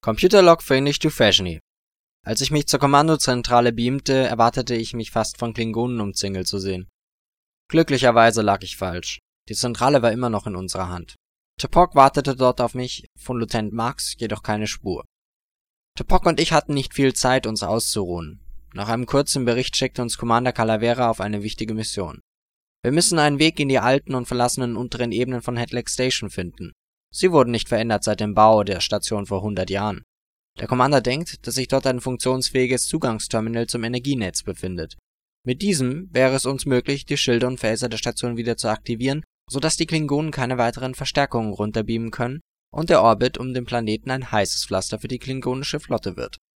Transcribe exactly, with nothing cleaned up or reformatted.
Computerlog für English to Fashionly. Als ich mich zur Kommandozentrale beamte, erwartete ich mich fast von Klingonen umzingelt zu sehen. Glücklicherweise lag ich falsch. Die Zentrale war immer noch in unserer Hand. T'Pok wartete dort auf mich, von Lieutenant Marx jedoch keine Spur. T'Pok und ich hatten nicht viel Zeit, uns auszuruhen. Nach einem kurzen Bericht schickte uns Commander Calavera auf eine wichtige Mission. Wir müssen einen Weg in die alten und verlassenen unteren Ebenen von Hedlec Station finden. Sie wurden nicht verändert seit dem Bau der Station vor hundert Jahren. Der Commander denkt, dass sich dort ein funktionsfähiges Zugangsterminal zum Energienetz befindet. Mit diesem wäre es uns möglich, die Schilde und Phaser der Station wieder zu aktivieren, sodass die Klingonen keine weiteren Verstärkungen runterbeamen können und der Orbit um den Planeten ein heißes Pflaster für die klingonische Flotte wird.